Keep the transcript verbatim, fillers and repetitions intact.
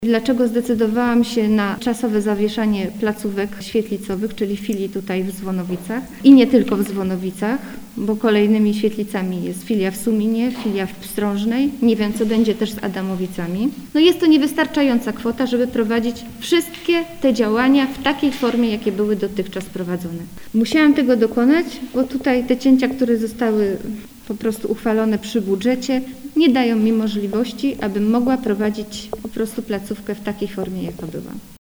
Dlaczego zdecydowałam się na czasowe zawieszanie placówek świetlicowych, czyli filii tutaj w Dzwonowicach i nie tylko w Dzwonowicach, bo kolejnymi świetlicami jest filia w Suminie, filia w Pstrążnej. Nie wiem, co będzie też z Adamowicami. No jest to niewystarczająca kwota, żeby prowadzić wszystkie te działania w takiej formie, jakie były dotychczas prowadzone. Musiałam tego dokonać, bo tutaj te cięcia, które zostały po prostu uchwalone przy budżecie, nie dają mi możliwości, abym mogła prowadzić po prostu placówkę w takiej formie, jaka była.